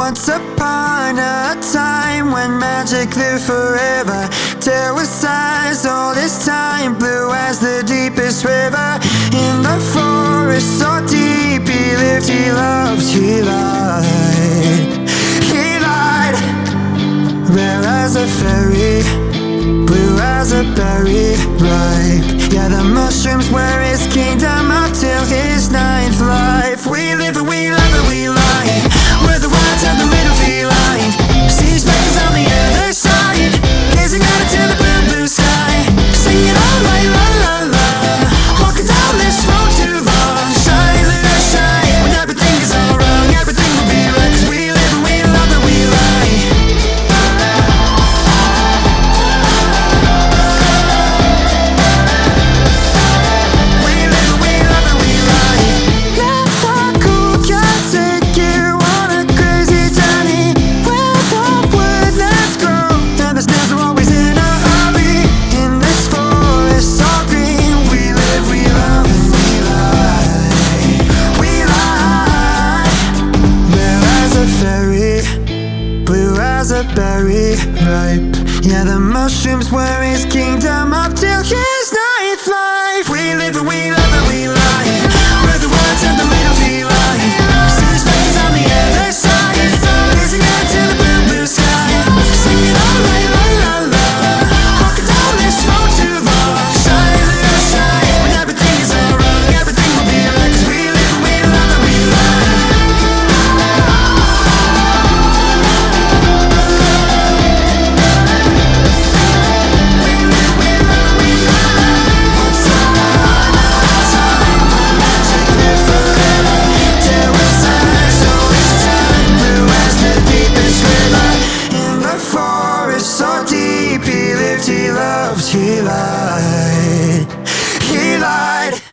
Once upon a time when magic lived forever, there was sighs all this time, blue as the deepest river. In the forest so deep, he lived, he loved, he lied. He lied, rare as a fairy, blue as a berry, ripe. Yeah, the mushrooms were his kingdom up till his ninth life. We live and we love and we lie, we're the ones and the little feline. See specters on the other side, gazing out into the blue, blue sky, singing all night, la la la. Walking down this road too long, shine, little shine. When everything is all wrong, everything will be right, 'cause we live and we love and we lie. Berry ripe. Yeah, the mushrooms were his kingdom up till his ninth life. We live and we love and we lie, we're the ones and the little feline. See specters on the other side, gazing out to the blue, blue sky, singing all night, la la la. Walking down this road too long, shine, little shine. When everything is all wrong, everything will be right, 'cause we live and we love and we lie. He loved, he lied.